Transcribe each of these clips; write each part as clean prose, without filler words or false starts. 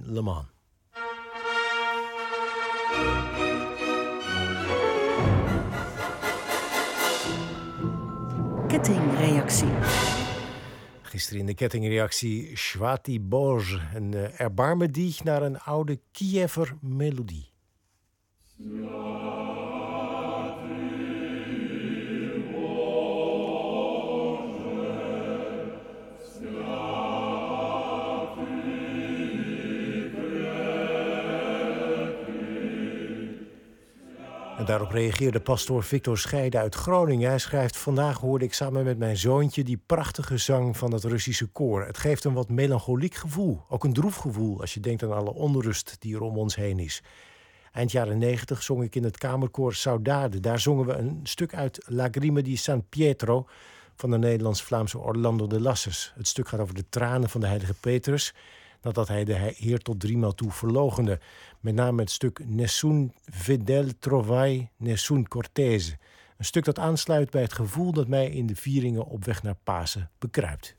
Le Mans. Kettingreactie. Gisteren in de kettingreactie Swati Bož, een erbarme die naar een oude Kiever melodie. En daarop reageerde pastoor Victor Scheide uit Groningen. Hij schrijft: vandaag hoorde ik samen met mijn zoontje die prachtige zang van het Russische koor. Het geeft een wat melancholiek gevoel, ook een droef gevoel als je denkt aan alle onrust die er om ons heen is. Eind jaren 90 zong ik in het kamerkoor Saudade. Daar zongen we een stuk uit Lagrime di San Pietro van de Nederlands-Vlaamse Orlando de Lasses. Het stuk gaat over de tranen van de heilige Petrus nadat hij de Heer tot 3 maal toe verloochende. Met name het stuk Nessun fedel trovai, nessun cortese. Een stuk dat aansluit bij het gevoel dat mij in de vieringen op weg naar Pasen bekruipt.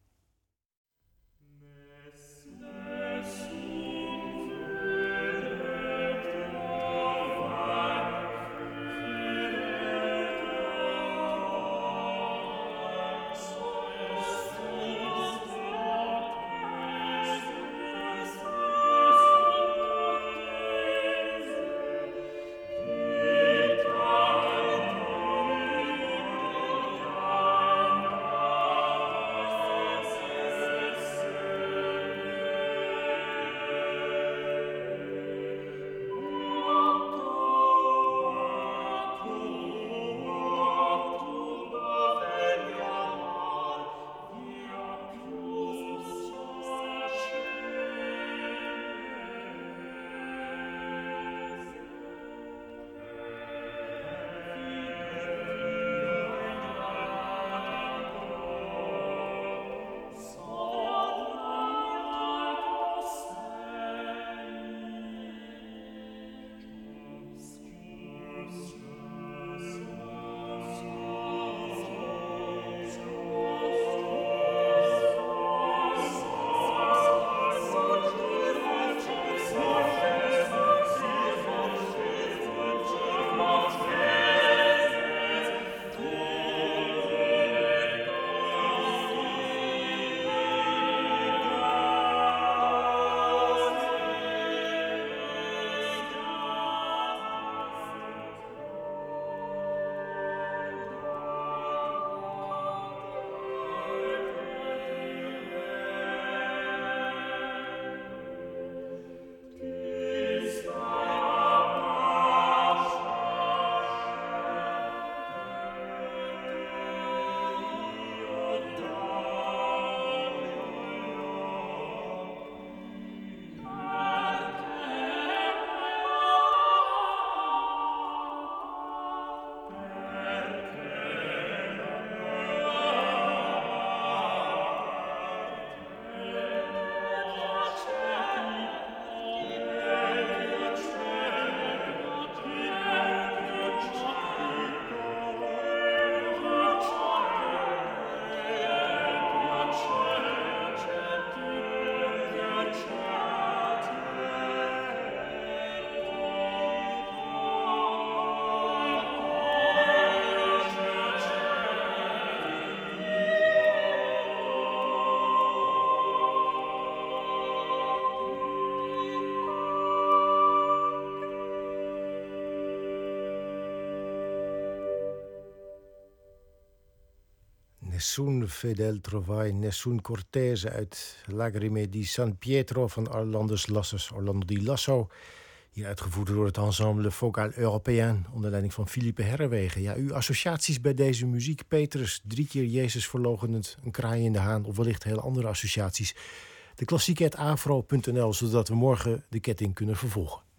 Nessun fedel trovai, nessun cortese uit Lagrime di San Pietro van Orlando di Lasso. Hier uitgevoerd door het ensemble Vocal Européen onder leiding van Philippe Herrewegen. Ja, uw associaties bij deze muziek: Petrus, 3 keer Jezus verloochend, een kraai in de haan of wellicht hele andere associaties. De klassieke@avro.nl, zodat we morgen de ketting kunnen vervolgen.